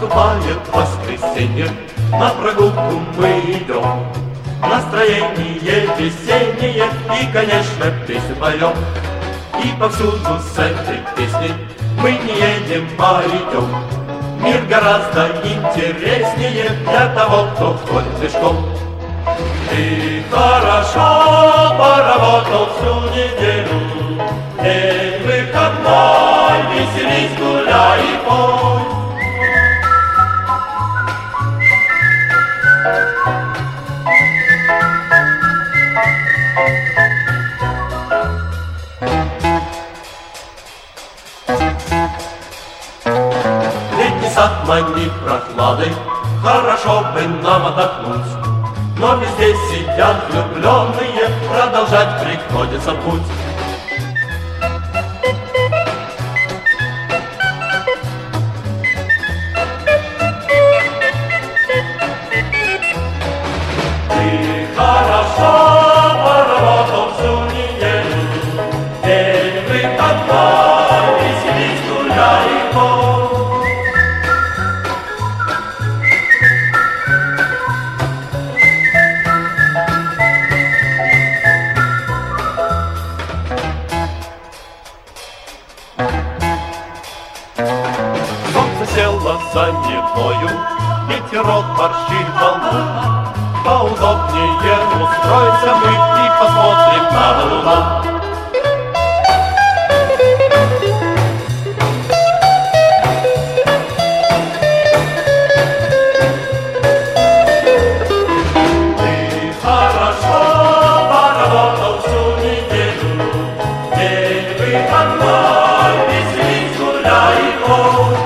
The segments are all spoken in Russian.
Наступает воскресенье, на прогулку мы идем. Настроение весеннее и, конечно, песню поем. И повсюду с этой песней мы не едем, а идем. Мир гораздо интереснее для того, кто ходит пешком. Ты хорошо поработал всю неделю, день выходной, веселись, гуляй и пой. Летний сад манит прохладой, хорошо бы нам отдохнуть. Но везде сидят влюбленные, продолжать приходится путь. Ты хорошо поработал всю неделю, день выходной, веселись, гуляй и пой. Солнце село за Невою, ветерок борщит волну. Поудобнее устроимся мы и посмотрим на луну. Ты хорошо поработал всю неделю, день выходной, веселись, гуляй и пой.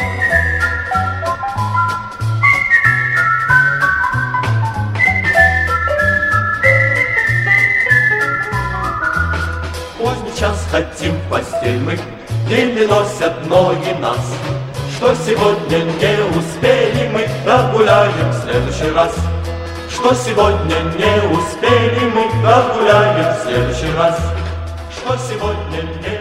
Поздний час хотим в постель мы, еле носят ноги нас. Что сегодня не успели мы, догуляем в следующий раз. Что сегодня не успели мы, догуляем в следующий раз. Что сегодня не